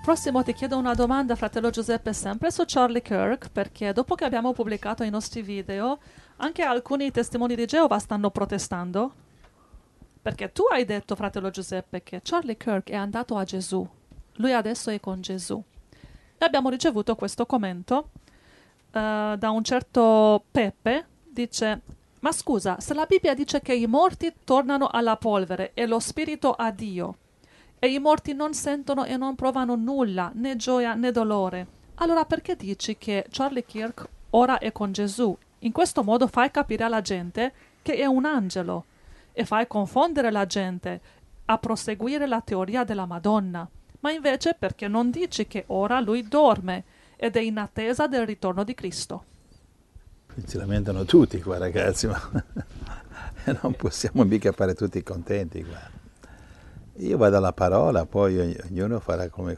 prossimo ti chiedo una domanda, fratello Giuseppe, sempre su Charlie Kirk, perché dopo che abbiamo pubblicato i nostri video, anche alcuni testimoni di Geova stanno protestando. Perché tu hai detto, fratello Giuseppe, che Charlie Kirk è andato a Gesù. Lui adesso è con Gesù. E abbiamo ricevuto questo commento da un certo Peppe, dice: ma scusa, se la Bibbia dice che i morti tornano alla polvere e lo spirito a Dio, e i morti non sentono e non provano nulla, né gioia né dolore, allora perché dici che Charlie Kirk ora è con Gesù? In questo modo fai capire alla gente che è un angelo e fai confondere la gente a proseguire la teoria della Madonna. Ma invece perché non dici che ora lui dorme ed è in attesa del ritorno di Cristo? Si lamentano tutti qua, ragazzi, ma non possiamo mica fare tutti contenti qua. Io vado alla parola, poi ognuno farà come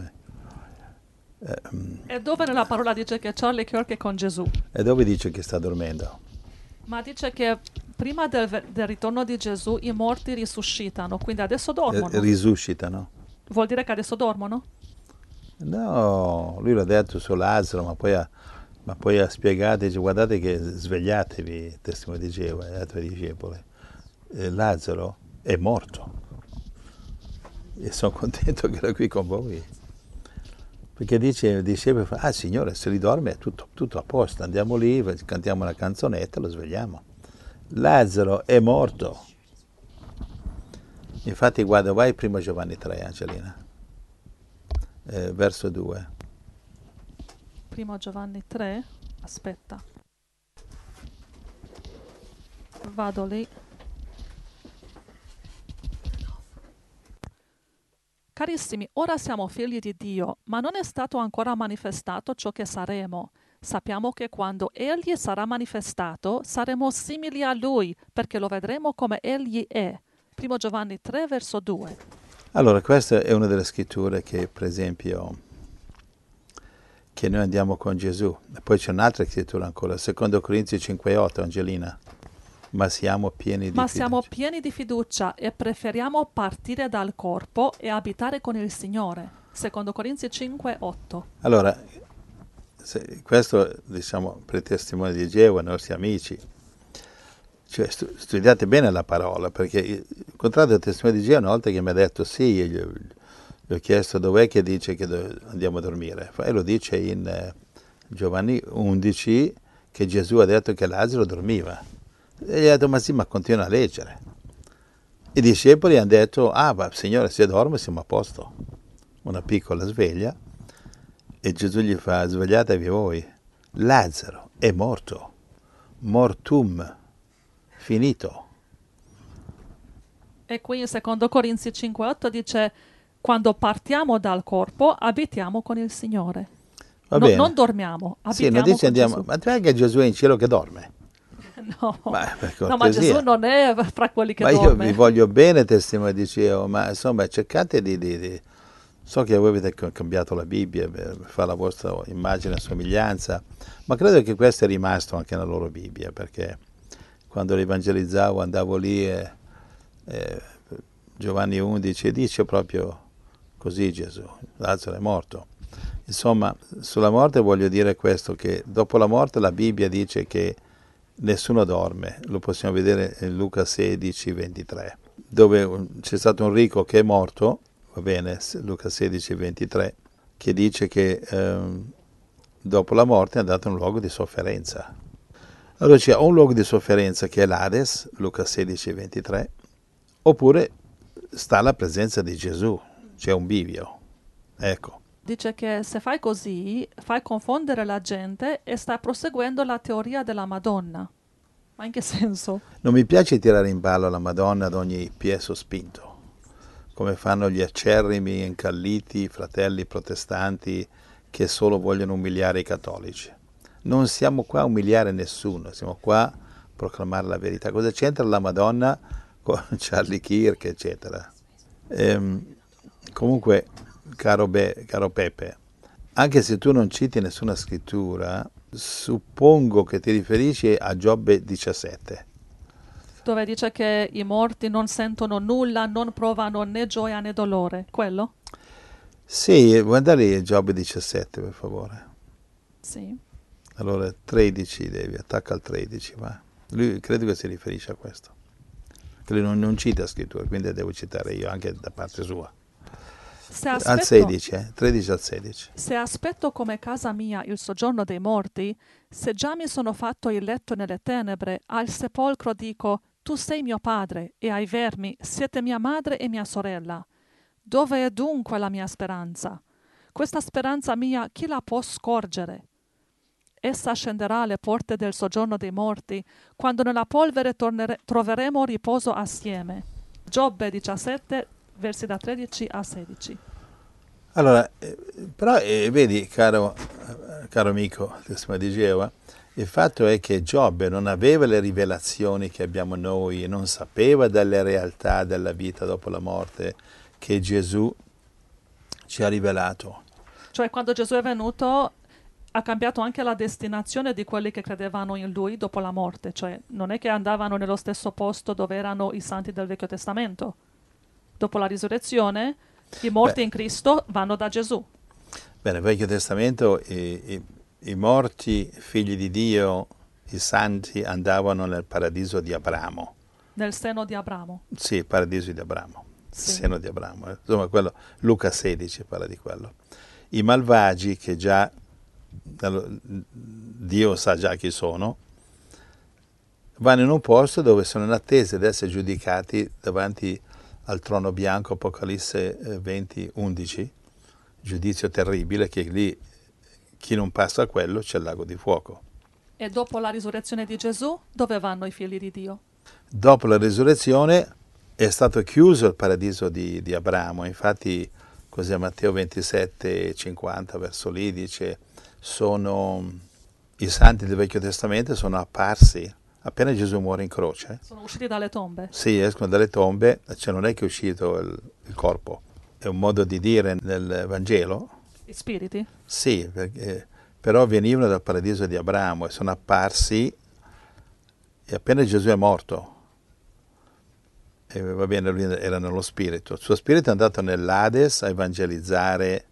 E dove nella parola dice che Charlie Kirk è con Gesù? E dove dice che sta dormendo? Ma dice che prima del ritorno di Gesù i morti risuscitano, quindi adesso dormono. Risuscitano? Vuol dire che adesso dormono? No, lui l'ha detto su Lazzaro, ma poi ha spiegato, dice, guardate che svegliatevi, testimone di Geova, ai tuoi discepoli. Lazzaro è morto e sono contento che era qui con voi. Perché dice il discepolo, Signore, se ridorme è tutto a posto, andiamo lì, cantiamo una canzonetta e lo svegliamo. Lazzaro è morto. Infatti guarda, vai prima Giovanni 3, Angelina, verso 2. Primo Giovanni 3, aspetta. Vado lì. Carissimi, ora siamo figli di Dio, ma non è stato ancora manifestato ciò che saremo. Sappiamo che quando Egli sarà manifestato, saremo simili a Lui, perché lo vedremo come Egli è. Primo Giovanni 3, verso 2. Allora, questa è una delle scritture che, per esempio, che noi andiamo con Gesù. E poi c'è un'altra scrittura ancora, secondo Corinzi 5,8, Angelina. Ma siamo pieni di fiducia e preferiamo partire dal corpo e abitare con il Signore. Secondo Corinzi 5,8. Allora, questo diciamo per i testimoni di Geova, i nostri amici, cioè studiate bene la parola, perché il contrario del testimone di Geova, una volta che mi ha detto sì, gli ho chiesto dov'è che dice che andiamo a dormire, e lo dice in Giovanni 11 che Gesù ha detto che Lazzaro dormiva. E gli ha detto, ma sì, ma continua a leggere. I discepoli hanno detto, Signore, se dormo siamo a posto. Una piccola sveglia. E Gesù gli fa, svegliatevi voi. Lazzaro è morto. Mortum. Finito. E qui in secondo Corinzi 5,8 dice, quando partiamo dal corpo, abitiamo con il Signore. Non dormiamo, abitiamo sì, non dice con andiamo, Gesù. Ma tu che Gesù è in cielo che dorme? No, ma Gesù non è fra quelli che dorme. Io vi voglio bene, testimone di Geova, ma insomma cercate di... So che voi avete cambiato la Bibbia per fare la vostra immagine e somiglianza, ma credo che questo è rimasto anche nella loro Bibbia, perché quando evangelizzavo andavo lì e Giovanni 11 dice proprio così Gesù, Lazzaro è morto. Insomma, sulla morte voglio dire questo, che dopo la morte la Bibbia dice che nessuno dorme, lo possiamo vedere in Luca 16, 23, dove c'è stato un ricco che è morto, va bene, Luca 16, 23, che dice che dopo la morte è andato in un luogo di sofferenza. Allora c'è un luogo di sofferenza che è l'Ades, Luca 16, 23, oppure sta alla presenza di Gesù, c'è un bivio, ecco. Dice che se fai così, fai confondere la gente e stai proseguendo la teoria della Madonna. Ma in che senso? Non mi piace tirare in ballo la Madonna ad ogni piè sospinto, come fanno gli acerrimi, incalliti fratelli protestanti che solo vogliono umiliare i cattolici. Non siamo qua a umiliare nessuno, siamo qua a proclamare la verità. Cosa c'entra la Madonna con Charlie Kirk, eccetera? Comunque, caro Peppe, anche se tu non citi nessuna scrittura, suppongo che ti riferisci a Giobbe 17. Dove dice che i morti non sentono nulla, non provano né gioia né dolore, quello? Sì, guardali Giobbe 17, per favore. Sì. Allora, 13 devi, attacca al 13, va. Lui credo che si riferisce a questo. Che lui non cita scrittura, quindi devo citare io anche da parte sua. Se Al aspetto, 16, 13 al 16. se aspetto come casa mia il soggiorno dei morti, se già mi sono fatto il letto nelle tenebre, al sepolcro dico, tu sei mio padre, e ai vermi siete mia madre e mia sorella. Dove è dunque la mia speranza? Questa speranza mia chi la può scorgere? Essa scenderà alle porte del soggiorno dei morti, quando nella polvere troveremo riposo assieme. Giobbe 17, versi da 13 a 16. Allora, però vedi, caro amico, testimone di Geova, il fatto è che Giobbe non aveva le rivelazioni che abbiamo noi, non sapeva delle realtà della vita dopo la morte che Gesù ci ha rivelato. Cioè, quando Gesù è venuto, ha cambiato anche la destinazione di quelli che credevano in lui dopo la morte. Cioè, non è che andavano nello stesso posto dove erano i santi del Vecchio Testamento. Dopo la risurrezione, i morti Beh, in Cristo vanno da Gesù, bene, nel Vecchio Testamento i morti, figli di Dio, i santi andavano nel paradiso di Abramo. nel seno di Abramo. Sì, il paradiso di Abramo, il Sì. seno di Abramo. Insomma, quello, Luca 16 parla di quello. I malvagi, che già Dio sa già chi sono, vanno in un posto dove sono in attesa di essere giudicati davanti al trono bianco, Apocalisse 20, 11, giudizio terribile, che lì chi non passa a quello c'è il lago di fuoco. E dopo la risurrezione di Gesù, dove vanno i figli di Dio? Dopo la risurrezione è stato chiuso il paradiso di Abramo, infatti così a Matteo 27, 50, verso lì dice, i santi del Vecchio Testamento sono apparsi appena Gesù muore in croce. Sono usciti dalle tombe. Sì, escono dalle tombe, cioè non è che è uscito il corpo, è un modo di dire nel Vangelo. Gli spiriti? Sì, però venivano dal paradiso di Abramo e sono apparsi e appena Gesù è morto, e va bene, lui era nello spirito. Il suo spirito è andato nell'Ades a evangelizzare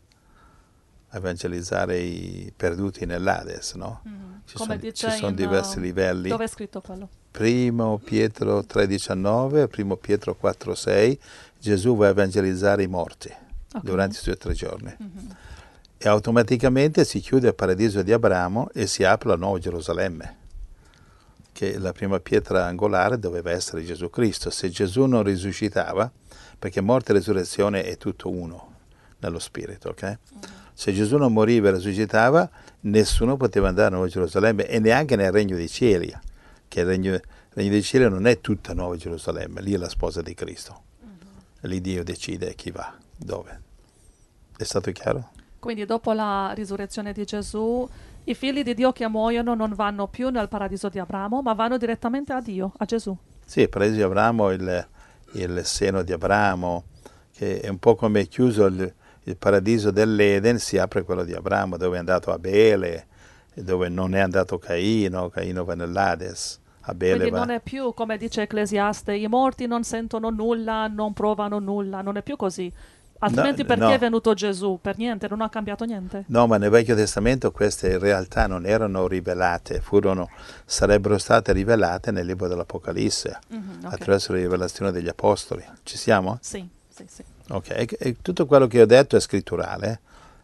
i perduti nell'Ades, no? Come dice Ci sono in, diversi livelli. dove è scritto quello? Primo Pietro 3,19, primo Pietro 4,6, Gesù va a evangelizzare i morti durante i suoi 3 giorni. E automaticamente si chiude il paradiso di Abramo e si apre la nuova Gerusalemme, che la prima pietra angolare doveva essere Gesù Cristo. Se Gesù non risuscitava, perché morte e risurrezione è tutto uno nello spirito, ok? Se Gesù non moriva e risuscitava, nessuno poteva andare a Nuova Gerusalemme e neanche nel Regno dei Cieli, che il Regno dei Cieli non è tutta Nuova Gerusalemme, lì è la sposa di Cristo. Lì Dio decide chi va, dove. È stato chiaro? Quindi dopo la risurrezione di Gesù, i figli di Dio che muoiono non vanno più nel paradiso di Abramo, ma vanno direttamente a Dio, a Gesù. Sì, il paradiso di Abramo, il seno di Abramo, che è un po' come chiuso il paradiso dell'Eden, si apre quello di Abramo, dove è andato Abele, dove non è andato Caino va nell'Ades. Abele Quindi va. non è più, come dice Ecclesiaste, i morti non sentono nulla, non provano nulla, non è più così. Altrimenti perché no. è venuto Gesù? Per niente, non ha cambiato niente. No, ma nel Vecchio Testamento queste realtà non erano rivelate, sarebbero state rivelate nel libro dell'Apocalisse, Ok. attraverso la rivelazione degli Apostoli. Ci siamo? Sì, sì, sì. Ok, e tutto quello che ho detto è scritturale.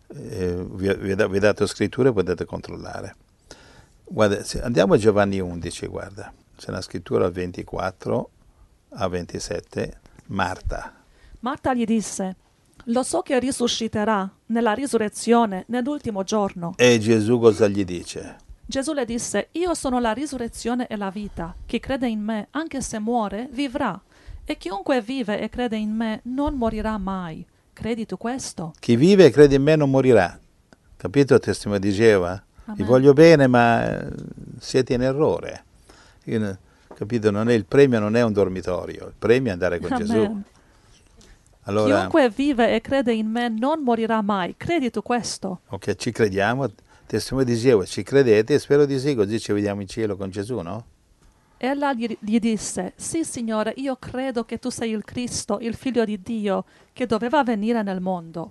Vi ho dato scritture, potete controllare. Guarda, andiamo a Giovanni 11, guarda. C'è una scrittura al 24 a 27, Marta. Marta gli disse, lo so che risusciterà nella risurrezione nell'ultimo giorno. E Gesù cosa gli dice? Gesù le disse, io sono la risurrezione e la vita. Chi crede in me, anche se muore, vivrà. E chiunque vive e crede in me non morirà mai. Credi tu questo? Chi vive e crede in me non morirà. Capito, testimone di Geova? Vi Amen. voglio bene, ma siete in errore. Capito? Il premio non è un dormitorio, il premio è andare con Gesù. Amen. Allora, Chiunque vive e crede in me non morirà mai. Credi tu questo? ok, ci crediamo, testimone di Geova, ci credete? Spero di sì, così ci vediamo in cielo con Gesù, no? Ella gli disse, sì Signore, io credo che tu sei il Cristo, il Figlio di Dio, che doveva venire nel mondo.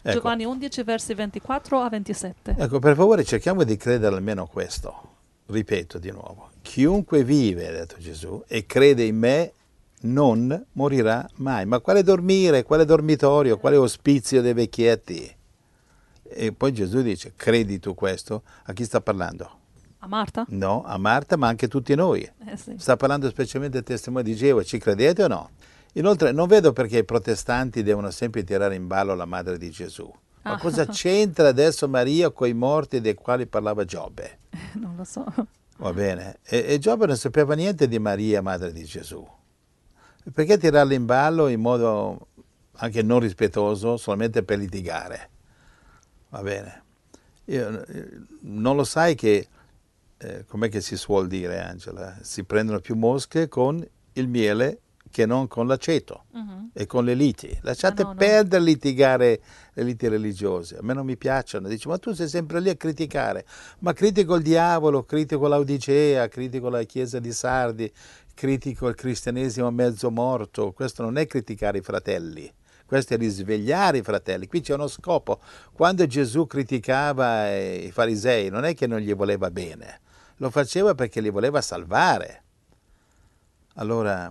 Ecco. Giovanni 11, versi 24 a 27. Ecco, per favore cerchiamo di credere almeno questo. Ripeto di nuovo, chiunque vive, ha detto Gesù, e crede in me non morirà mai. Ma quale dormire, quale dormitorio, quale ospizio dei vecchietti? E poi Gesù dice, credi tu questo? A chi sta parlando? A Marta? No, a Marta, ma anche a tutti noi. Sì. Sta parlando specialmente del testimone di Geova, ci credete o no? Inoltre non vedo perché i protestanti devono sempre tirare in ballo la madre di Gesù. Ma cosa c'entra adesso Maria con i morti dei quali parlava Giobbe? Non lo so. Va bene. E Giobbe non sapeva niente di Maria, madre di Gesù. Perché tirarla in ballo in modo anche non rispettoso, solamente per litigare? Va bene. Non lo sai che, com'è che si suol dire, Angela? Si prendono più mosche con il miele che non con l'aceto e con le liti. Lasciate perdere litigare le liti religiose. A me non mi piacciono. Dici, ma tu sei sempre lì a criticare. Ma critico il diavolo, critico l'Odicea, critico la chiesa di Sardi, critico il cristianesimo mezzo morto. Questo non è criticare i fratelli. Questo è risvegliare i fratelli. Qui c'è uno scopo. Quando Gesù criticava i farisei, non è che non gli voleva bene. Lo faceva perché li voleva salvare. Allora,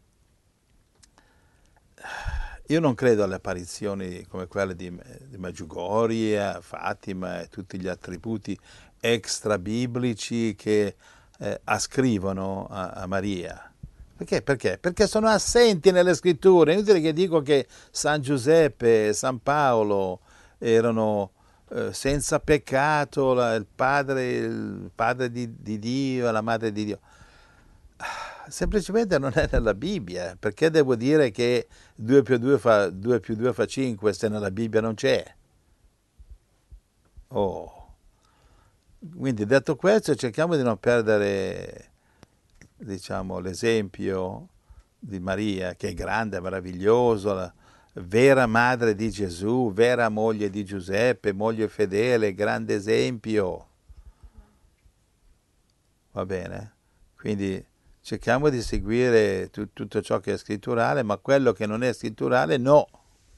io non credo alle apparizioni come quelle di Medjugorje, Fatima e tutti gli attributi extra biblici che ascrivono a Maria. Perché? Perché? Perché sono assenti nelle scritture. È inutile che dico che San Giuseppe e San Paolo erano senza peccato, il padre di Dio, la madre di Dio. Semplicemente non è nella Bibbia. Perché devo dire che 2 più 2 fa 5 se nella Bibbia non c'è? Oh. Quindi detto questo cerchiamo di non perdere, diciamo, l'esempio di Maria, che è grande, meraviglioso, la vera madre di Gesù, vera moglie di Giuseppe, moglie fedele, grande esempio. Va bene? Quindi cerchiamo di seguire tutto ciò che è scritturale, ma quello che non è scritturale no.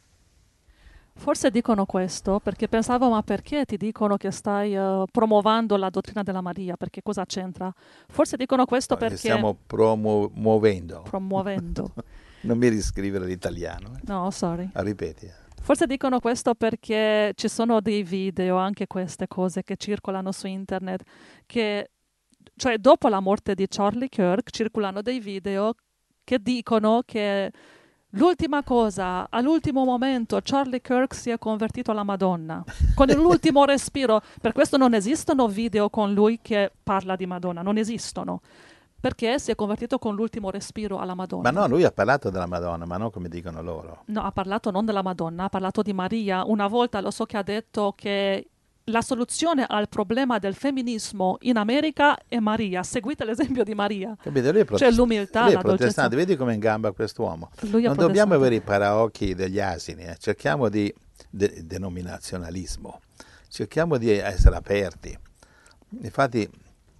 Forse dicono questo perché pensavo, ma perché ti dicono che stai promuovendo la dottrina della Maria? Perché cosa c'entra? Forse dicono questo perché... Stiamo promuovendo. Promuovendo. Non mi riscrivere l'italiano. No, sorry. Ripeti. Forse dicono questo perché ci sono dei video, anche queste cose che circolano su internet, che, cioè dopo la morte di Charlie Kirk, circolano dei video che dicono che l'ultima cosa, all'ultimo momento, Charlie Kirk si è convertito alla Madonna, con l'ultimo respiro. Per questo non esistono video con lui che parla di Madonna, non esistono, perché si è convertito con l'ultimo respiro alla Madonna. Ma no, lui ha parlato della Madonna, ma non come dicono loro. No, ha parlato non della Madonna, ha parlato di Maria. Una volta lo so che ha detto che la soluzione al problema del femminismo in America è Maria. Seguite l'esempio di Maria. Capito? Lui è Cioè l'umiltà, lui è la dolcezza. protestante. Vedi come è in gamba quest'uomo. Lui è Non dobbiamo protestante. avere i paraocchi degli asini. Cerchiamo di denominazionalismo. Cerchiamo di essere aperti. Infatti,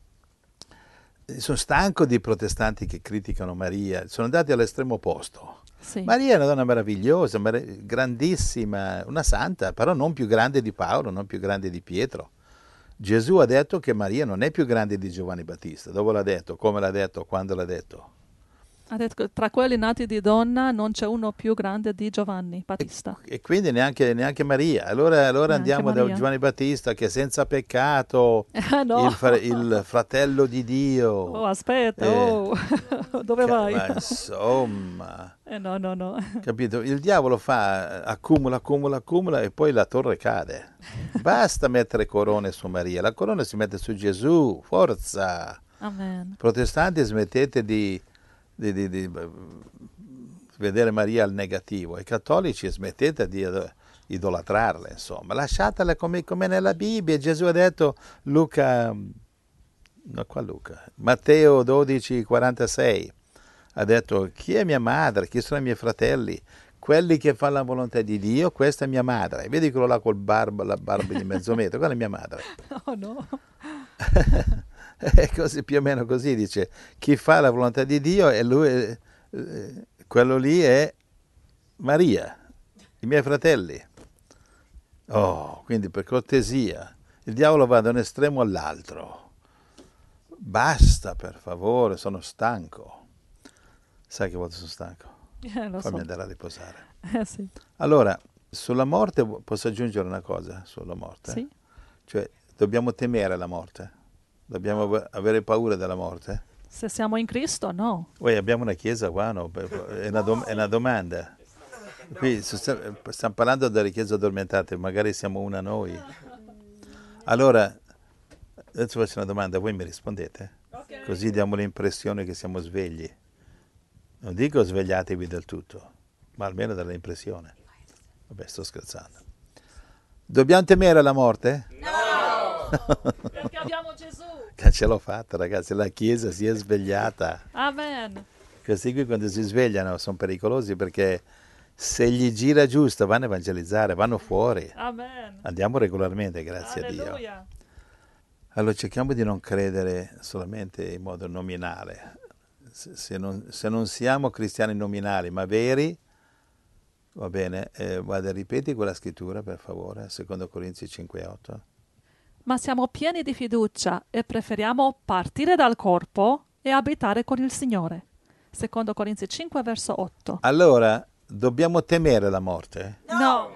sono stanco di protestanti che criticano Maria. Sono andati all'estremo opposto. Sì. Maria è una donna meravigliosa, grandissima, una santa, però non più grande di Paolo, non più grande di Pietro. Gesù ha detto che Maria non è più grande di Giovanni Battista. Dove l'ha detto? Come l'ha detto? Quando l'ha detto? Ha detto, tra quelli nati di donna non c'è uno più grande di Giovanni Battista. E quindi neanche Maria. Allora andiamo Maria. da Giovanni Battista che è senza peccato, No. il fratello di Dio. Oh, aspetta, dove vai? Ma insomma, No. capito? Il diavolo accumula e poi la torre cade. Basta mettere corone su Maria, la corona si mette su Gesù, forza. Amen. Protestanti, smettete di vedere Maria al negativo. I cattolici, smettete di idolatrarla, insomma. Lasciatela come nella Bibbia. Gesù ha detto, Matteo 12, 46, ha detto, chi è mia madre, chi sono i miei fratelli? Quelli che fanno la volontà di Dio, questa è mia madre. Vedi quello là la barba di mezzo metro, quella è mia madre. Oh no. È così, più o meno così, dice, chi fa la volontà di Dio e lui, quello lì è Maria, i miei fratelli. Oh, quindi per cortesia, il diavolo va da un estremo all'altro. Basta, per favore, sono stanco. Sai che volte sono stanco? Lo Fammi so. andare a riposare. Sì. Allora, sulla morte posso aggiungere una cosa sulla morte? Sì. Cioè, dobbiamo temere la morte? Dobbiamo avere paura della morte? Se siamo in Cristo, no. Poi abbiamo una chiesa qua, no? È una domanda. Qui stiamo parlando delle chiese addormentate, magari siamo una noi. Allora, adesso faccio una domanda, voi mi rispondete? Ok. Così diamo l'impressione che siamo svegli. Non dico svegliatevi del tutto, ma almeno dall'impressione. Vabbè, sto scherzando. Dobbiamo temere la morte? Perché abbiamo Gesù. Che ce l'ho fatta, ragazzi, la Chiesa si è svegliata. Amen. Questi qui quando si svegliano sono pericolosi perché se gli gira giusto vanno a evangelizzare, vanno fuori. Amen. Andiamo regolarmente, grazie a Dio. Alleluia. Allora cerchiamo di non credere solamente in modo nominale. Se non siamo cristiani nominali, ma veri, va bene, guarda, ripeti quella scrittura per favore, 2 Corinzi 5,8. Ma siamo pieni di fiducia e preferiamo partire dal corpo e abitare con il Signore. Secondo Corinzi 5, verso 8. Allora, dobbiamo temere la morte? No.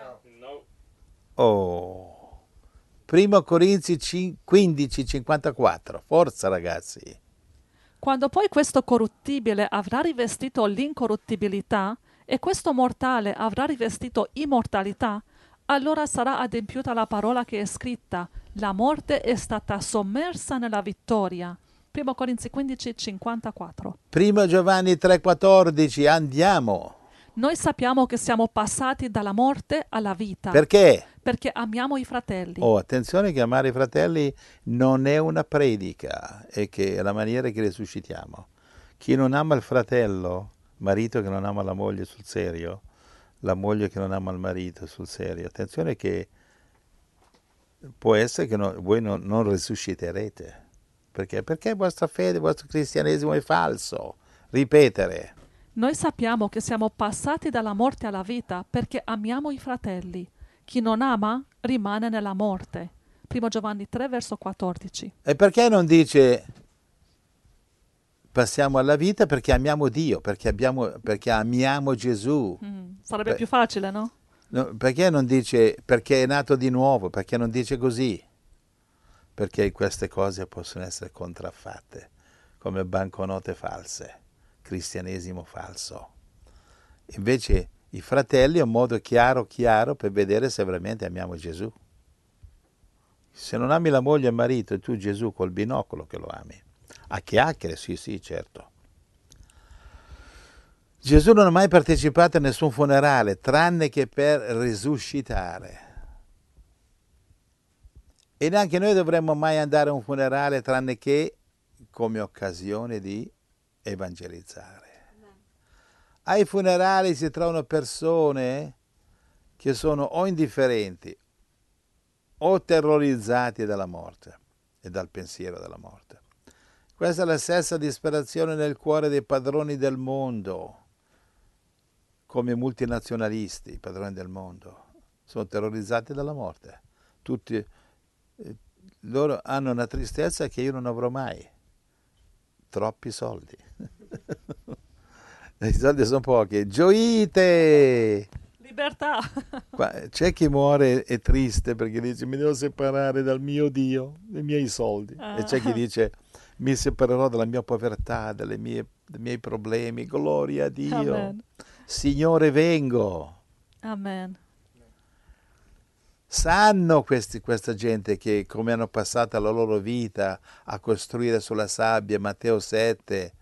Oh, 1 Corinzi 15, 54, forza ragazzi. Quando poi questo corruttibile avrà rivestito l'incorruttibilità e questo mortale avrà rivestito immortalità, allora sarà adempiuta la parola che è scritta: la morte è stata sommersa nella vittoria. 1 Corinzi 15, 54. 1 Giovanni 3,14, andiamo. Noi sappiamo che siamo passati dalla morte alla vita. Perché? Perché amiamo i fratelli. Oh, attenzione che amare i fratelli non è una predica, è che è la maniera che risuscitiamo. Chi non ama il fratello, marito che non ama la moglie sul serio, la moglie che non ama il marito sul serio, attenzione che può essere che voi non risusciterete. Perché? Perché vostra fede, il vostro cristianesimo è falso. Ripetere. Noi sappiamo che siamo passati dalla morte alla vita perché amiamo i fratelli. Chi non ama rimane nella morte. 1 Giovanni 3, verso 14. E perché non dice passiamo alla vita? Perché amiamo Dio, perché amiamo Gesù. Sarebbe più facile, no? No, perché non dice perché è nato di nuovo? Perché non dice così? Perché queste cose possono essere contraffatte come banconote false, cristianesimo falso. Invece i fratelli è un modo chiaro per vedere se veramente amiamo Gesù. Se non ami la moglie e il marito, tu Gesù col binocolo che lo ami. A chiacchiere, sì, certo. Gesù non ha mai partecipato a nessun funerale, tranne che per risuscitare. E neanche noi dovremmo mai andare a un funerale, tranne che come occasione di evangelizzare. Ai funerali si trovano persone che sono o indifferenti o terrorizzati dalla morte e dal pensiero della morte. Questa è la stessa disperazione nel cuore dei padroni del mondo, come multinazionalisti, i padroni del mondo. Sono terrorizzati dalla morte. Tutti loro hanno una tristezza che io non avrò mai. Troppi soldi. I soldi sono pochi. Gioite! Libertà. C'è chi muore e triste perché dice mi devo separare dal mio Dio, dei miei soldi. E c'è chi dice mi separerò dalla mia povertà, dei miei problemi. Gloria a Dio. Amen. Signore, vengo. Amen. Sanno questa gente che come hanno passato la loro vita a costruire sulla sabbia, Matteo 7,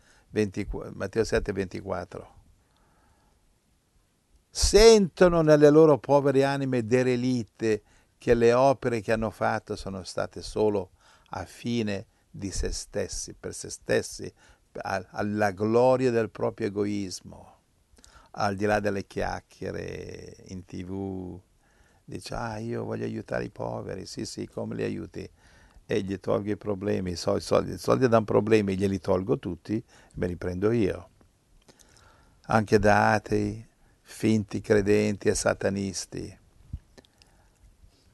24. Sentono nelle loro povere anime derelitte che le opere che hanno fatto sono state solo a fine di se stessi, per se stessi, alla gloria del proprio egoismo, al di là delle chiacchiere in TV. Dice, io voglio aiutare i poveri, sì, come li aiuti? E gli tolgo i problemi, i soldi danno problemi, glieli tolgo tutti, me li prendo io. Anche da atei, finti credenti e satanisti.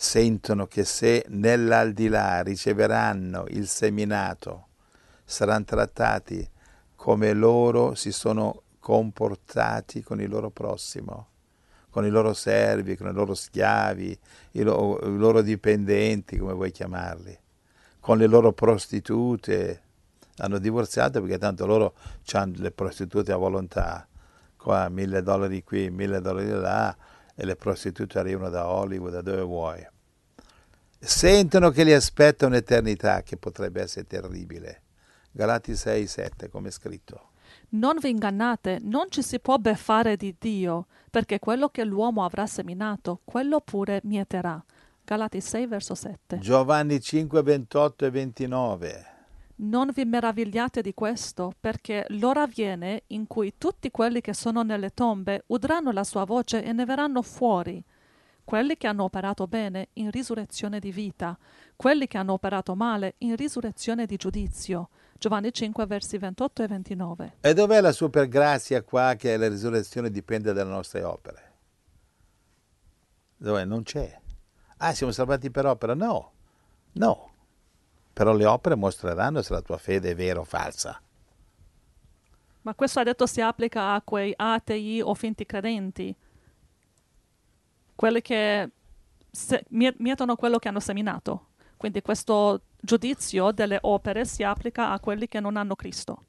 sentono che se nell'aldilà riceveranno il seminato, saranno trattati come loro si sono comportati con il loro prossimo, con i loro servi, con i loro schiavi, i loro dipendenti, come vuoi chiamarli, con le loro prostitute. Hanno divorziato perché tanto loro hanno le prostitute a volontà, qua $1.000 qui, $1.000 là, e le prostitute arrivano da Hollywood, da dove vuoi. Sentono che li aspetta un'eternità che potrebbe essere terribile. Galati 6,7, come è scritto. Non vi ingannate, non ci si può beffare di Dio, perché quello che l'uomo avrà seminato, quello pure mieterà. Galati 6, verso 7. Giovanni 5, 28 e 29. Non vi meravigliate di questo, perché l'ora viene in cui tutti quelli che sono nelle tombe udranno la sua voce e ne verranno fuori. Quelli che hanno operato bene in risurrezione di vita, quelli che hanno operato male in risurrezione di giudizio. Giovanni 5, versi 28 e 29. E dov'è la supergrazia qua che la risurrezione dipende dalle nostre opere? Dov'è? Non c'è. Ah, siamo salvati per opera? No, no. Però le opere mostreranno se la tua fede è vera o falsa. Ma questo ha detto si applica a quei atei o finti credenti, quelli che mietono quello che hanno seminato. Quindi questo giudizio delle opere si applica a quelli che non hanno Cristo.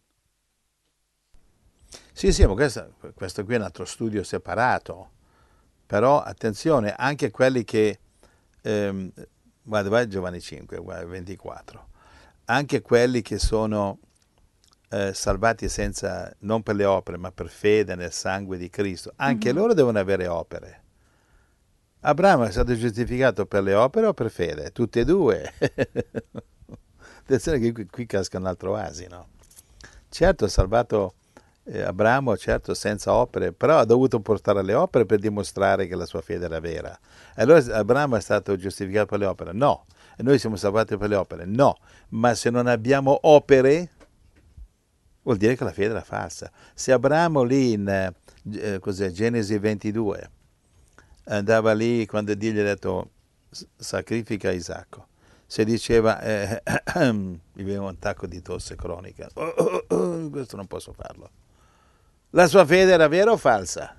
Sì, ma questo qui è un altro studio separato. Però attenzione, anche quelli che... guarda, vai a Giovanni 5, guarda, 24. Anche quelli che sono salvati senza, non per le opere, ma per fede nel sangue di Cristo, anche loro devono avere opere. Abramo è stato giustificato per le opere o per fede? Tutte e due. Attenzione che qui casca un altro asino. Certo, ha salvato Abramo, certo, senza opere, però ha dovuto portare le opere per dimostrare che la sua fede era vera. Allora Abramo è stato giustificato per le opere? No. E noi siamo salvati per le opere? No. Ma se non abbiamo opere, vuol dire che la fede era falsa. Se Abramo lì in Genesi 22 andava lì quando Dio gli ha detto sacrifica Isacco, se diceva mi viene un attacco di tosse cronica, questo non posso farlo, la sua fede era vera o falsa?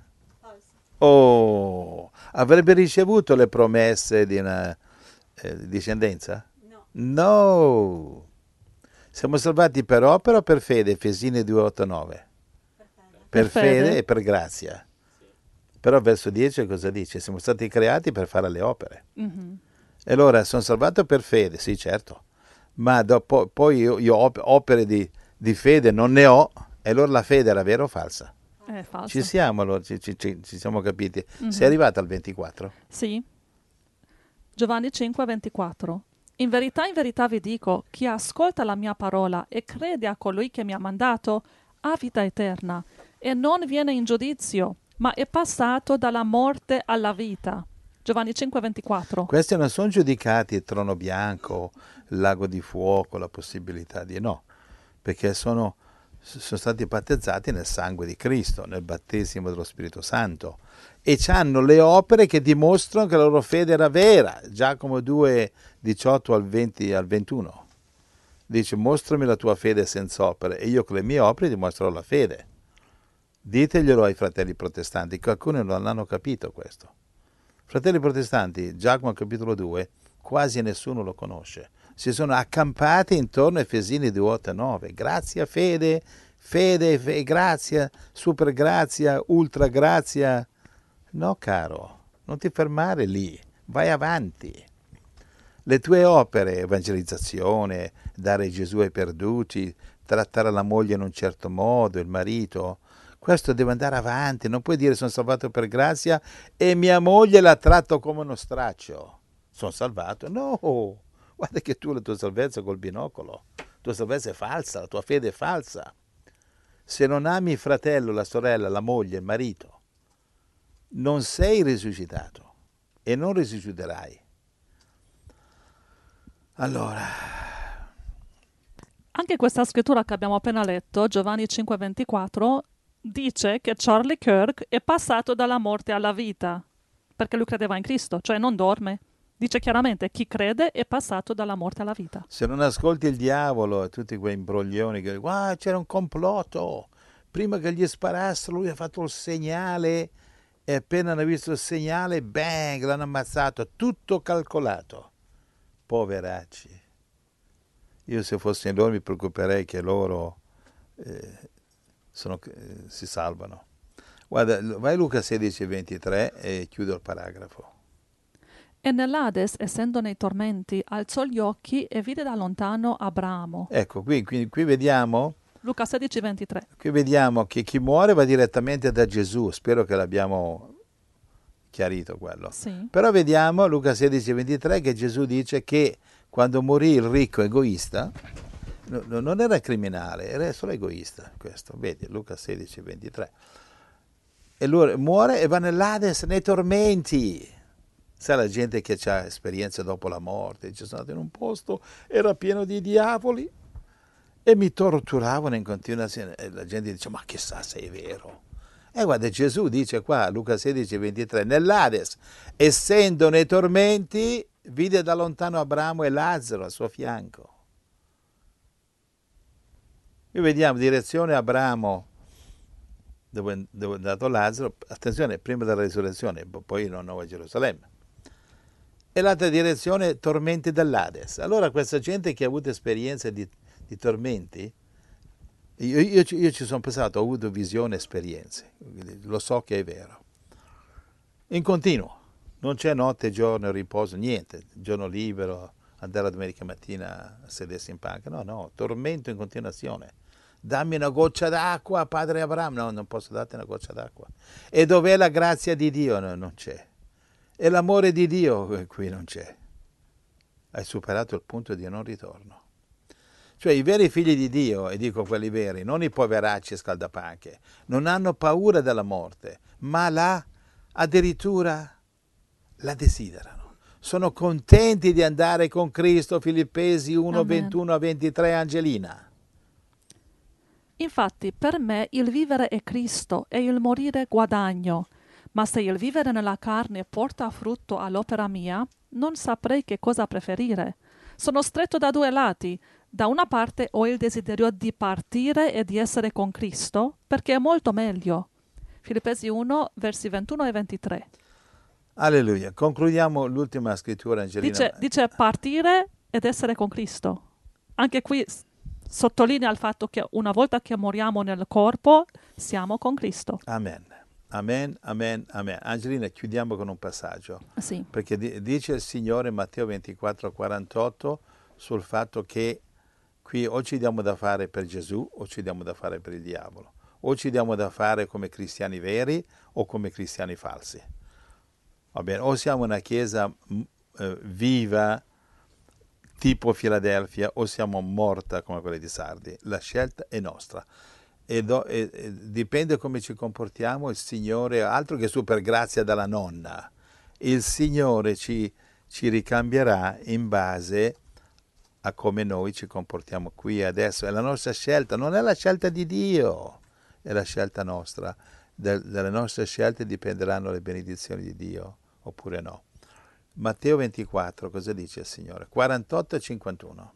Oh, avrebbe ricevuto le promesse di una discendenza? No. Siamo salvati per opera o per fede? Efesini 2,8-9. Per fede e per grazia. Però verso 10 cosa dice? Siamo stati creati per fare le opere. E allora sono salvato per fede, sì certo, ma dopo, poi io opere di fede non ne ho, e allora la fede era vera o falsa? È falsa. Ci siamo, allora, ci siamo capiti. Sei arrivato al 24? Sì. Giovanni 5, 24. In verità vi dico, chi ascolta la mia parola e crede a colui che mi ha mandato, ha vita eterna, e non viene in giudizio, ma è passato dalla morte alla vita. Giovanni 5, 24. Questi non sono giudicati il trono bianco, il lago di fuoco, la possibilità di... No, perché sono stati battezzati nel sangue di Cristo, nel battesimo dello Spirito Santo, e hanno le opere che dimostrano che la loro fede era vera. Giacomo 2, 18 al 20 al 21 dice: mostrami la tua fede senza opere e io con le mie opere dimostrerò la fede. Diteglielo ai fratelli protestanti, che alcuni non hanno capito questo. Fratelli protestanti, Giacomo capitolo 2, quasi nessuno lo conosce. Si sono accampati intorno a Efesini 2, 8 e 9. Grazia, fede, grazia, super grazia, ultra grazia. No, caro, non ti fermare lì, vai avanti. Le tue opere, evangelizzazione, dare Gesù ai perduti, trattare la moglie in un certo modo, il marito, questo deve andare avanti. Non puoi dire sono salvato per grazia e mia moglie la tratto come uno straccio. Sono salvato? No, guarda che tu la tua salvezza col binocolo, la tua salvezza è falsa, la tua fede è falsa. Se non ami il fratello, la sorella, la moglie, il marito, non sei risuscitato e non risusciterai. Allora, anche questa scrittura che abbiamo appena letto, Giovanni 5,24, dice che Charlie Kirk è passato dalla morte alla vita, perché lui credeva in Cristo, cioè non dorme. Dice chiaramente, chi crede è passato dalla morte alla vita. Se non ascolti il diavolo e tutti quei imbroglioni che c'era un complotto, prima che gli sparassero lui ha fatto il segnale e appena hanno visto il segnale, bang, l'hanno ammazzato, tutto calcolato. Poveracci. Io se fossi in loro mi preoccuperei che loro si salvano. Guarda, vai Luca 16:23 e chiudo il paragrafo. E nell'Ades, essendo nei tormenti, alzò gli occhi e vide da lontano Abramo. Ecco, qui vediamo, Luca 16:23. qui vediamo che chi muore va direttamente da Gesù. Spero che l'abbiamo chiarito quello. Sì. Però vediamo, Luca 16:23, che Gesù dice che quando morì il ricco egoista, non era criminale, era solo egoista questo. Vedi, Luca 16:23. E lui muore e va nell'Ades, nei tormenti. Sai la gente che ha esperienze dopo la morte, dice sono andato in un posto, era pieno di diavoli e mi torturavano in continuazione. E la gente dice ma chissà se è vero. E guarda, Gesù dice qua, Luca 16:23, nell'Ades, essendo nei tormenti, vide da lontano Abramo e Lazzaro al suo fianco. Qui vediamo direzione Abramo, dove è andato Lazzaro, attenzione, prima della risurrezione, poi in Nuova Gerusalemme. E l'altra direzione, tormenti dell'Ades. Allora questa gente che ha avuto esperienze di tormenti, io ci sono passato, ho avuto visioni, esperienze, lo so che è vero. In continuo, non c'è notte, giorno, riposo, niente, giorno libero, andare la domenica mattina a sedersi in panca, no, tormento in continuazione. Dammi una goccia d'acqua, padre Abramo, no, non posso darti una goccia d'acqua. E dov'è la grazia di Dio? No, non c'è. E l'amore di Dio qui non c'è. Hai superato il punto di non ritorno. Cioè i veri figli di Dio, e dico quelli veri, non i poveracci scaldapanche, non hanno paura della morte, ma addirittura la desiderano. Sono contenti di andare con Cristo, Filippesi 1, Amen. 21 a 23, Angelina. Infatti, per me il vivere è Cristo e il morire guadagno. Ma se il vivere nella carne porta frutto all'opera mia, non saprei che cosa preferire. Sono stretto da due lati. Da una parte ho il desiderio di partire e di essere con Cristo, perché è molto meglio. Filippesi 1, versi 21 e 23. Alleluia. Concludiamo l'ultima scrittura, Angelina. Dice partire ed essere con Cristo. Anche qui sottolinea il fatto che una volta che moriamo nel corpo, siamo con Cristo. Amen. Amen, amen, amen. Angelina, chiudiamo con un passaggio. Sì. Perché dice il Signore in Matteo 24:48 sul fatto che qui o ci diamo da fare per Gesù o ci diamo da fare per il diavolo. O ci diamo da fare come cristiani veri o come cristiani falsi. Va bene? O siamo una chiesa viva tipo Filadelfia o siamo morta come quella di Sardi. La scelta è nostra. E dipende come ci comportiamo, il Signore, altro che super grazia dalla nonna, il Signore ci ricambierà in base a come noi ci comportiamo qui e adesso. È la nostra scelta, non è la scelta di Dio, è la scelta nostra. Dalle nostre scelte dipenderanno le benedizioni di Dio, oppure no. Matteo 24, cosa dice il Signore? 48 e 51.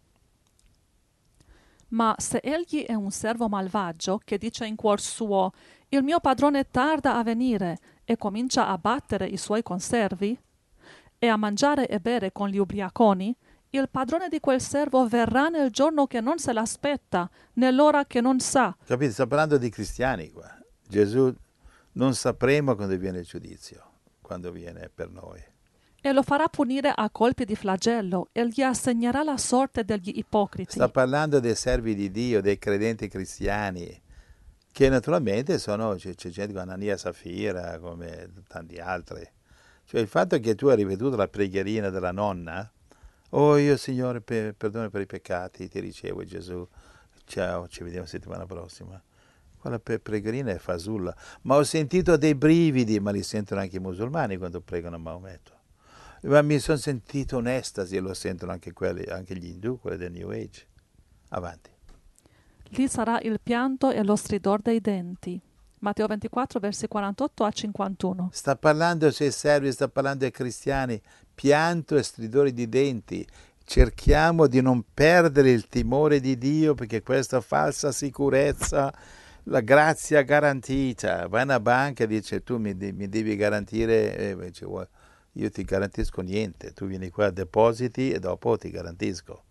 Ma se egli è un servo malvagio che dice in cuor suo, il mio padrone tarda a venire, e comincia a battere i suoi conservi, e a mangiare e bere con gli ubriaconi, il padrone di quel servo verrà nel giorno che non se l'aspetta, nell'ora che non sa. Capite? Sto parlando di cristiani qua. Gesù non sapremo quando viene il giudizio, quando viene per noi. E lo farà punire a colpi di flagello, e gli assegnerà la sorte degli ipocriti. Sta parlando dei servi di Dio, dei credenti cristiani, che naturalmente c'è gente come Anania Safira, come tanti altri. Cioè il fatto che tu hai ripetuto la preghierina della nonna, oh io Signore perdono per i peccati, ti ricevo Gesù, ciao, ci vediamo settimana prossima. Quella preghierina è fasulla, ma ho sentito dei brividi, ma li sentono anche i musulmani quando pregano a Maometto. Ma mi sono sentito un'estasi e lo sentono anche gli indù, quelli del New Age. Avanti. Lì sarà il pianto e lo stridor dei denti. Matteo 24, versi 48 a 51. Sta parlando ai suoi servi, sta parlando ai cristiani, pianto e stridori di denti. Cerchiamo di non perdere il timore di Dio, perché questa falsa sicurezza, la grazia garantita. Vai in una banca e dice tu mi devi garantire, dice, io ti garantisco niente, tu vieni qua, depositi e dopo ti garantisco.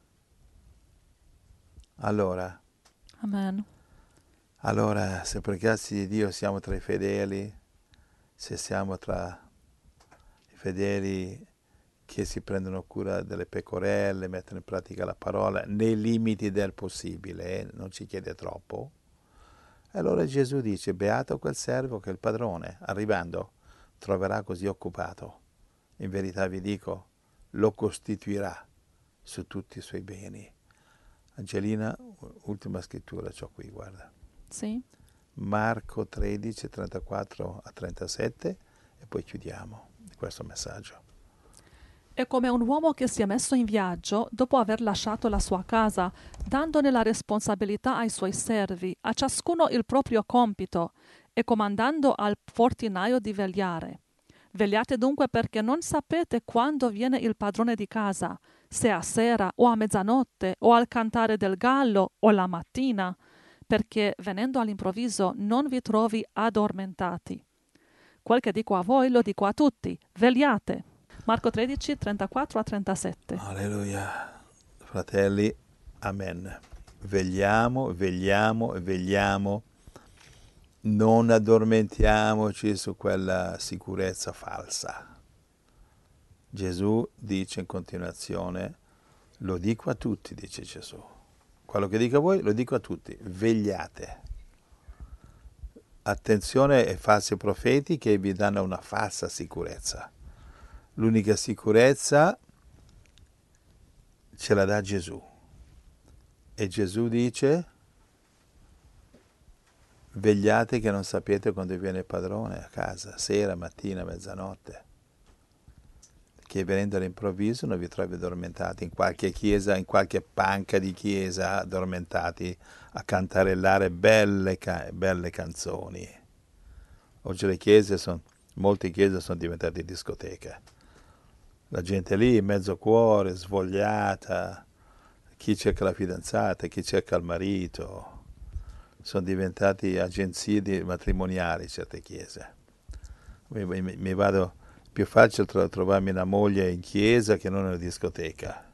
Allora, Amen. se per grazia di Dio siamo tra i fedeli, se siamo tra i fedeli che si prendono cura delle pecorelle, mettono in pratica la parola nei limiti del possibile, non ci chiede troppo. E allora Gesù dice, beato quel servo che il padrone, arrivando, troverà così occupato. In verità vi dico, lo costituirà su tutti i suoi beni. Angelina, ultima scrittura c'ho qui, guarda. Sì. Marco 13, 34 a 37 e poi chiudiamo questo messaggio. È come un uomo che si è messo in viaggio dopo aver lasciato la sua casa, dandone la responsabilità ai suoi servi, a ciascuno il proprio compito, e comandando al portinaio di vegliare. Vegliate dunque, perché non sapete quando viene il padrone di casa, se a sera o a mezzanotte o al cantare del gallo o la mattina, perché venendo all'improvviso non vi trovi addormentati. Quel che dico a voi lo dico a tutti: vegliate. Marco 13, 34 a 37. Alleluia. Fratelli, amen. Vegliamo, vegliamo, vegliamo. Non addormentiamoci su quella sicurezza falsa. Gesù dice in continuazione, lo dico a tutti, dice Gesù. Quello che dico a voi lo dico a tutti, vegliate. Attenzione ai falsi profeti che vi danno una falsa sicurezza. L'unica sicurezza ce la dà Gesù. E Gesù dice, vegliate che non sapete quando viene il padrone a casa, sera, mattina, mezzanotte. Che venendo all'improvviso non vi trovi addormentati in qualche chiesa, in qualche panca di chiesa, addormentati a cantarellare belle canzoni. Oggi molte chiese sono diventate discoteche. La gente lì, mezzo cuore, svogliata, chi cerca la fidanzata, chi cerca il marito. Sono diventati agenzie matrimoniali certe chiese. Mi vado, più facile trovarmi una moglie in chiesa che non in una discoteca.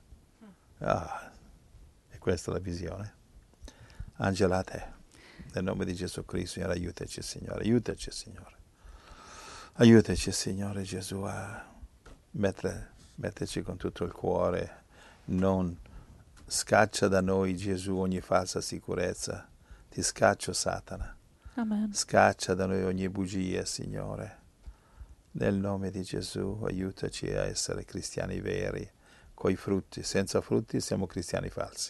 E questa è la visione. Angela, a te. Nel nome di Gesù Cristo, Signore, aiutaci, Signore. Aiutaci, Signore. Aiutaci, Signore Gesù, a metterci con tutto il cuore. Non scaccia da noi, Gesù, ogni falsa sicurezza. Ti scaccio, Satana. Amen. Scaccia da noi ogni bugia, Signore. Nel nome di Gesù, aiutaci a essere cristiani veri, coi frutti. Senza frutti siamo cristiani falsi.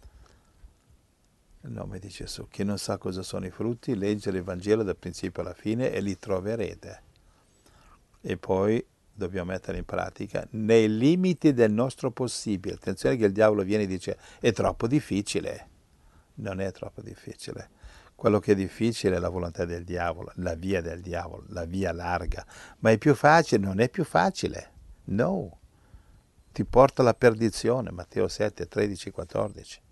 Nel nome di Gesù. Chi non sa cosa sono i frutti, legge il Vangelo dal principio alla fine e li troverete. E poi dobbiamo mettere in pratica nei limiti del nostro possibile. Attenzione che il diavolo viene e dice, è troppo difficile. Non è troppo difficile. Quello che è difficile è la volontà del diavolo, la via del diavolo, la via larga. Ma è più facile? Non è più facile. No. Ti porta alla perdizione. Matteo 7, 13, 14.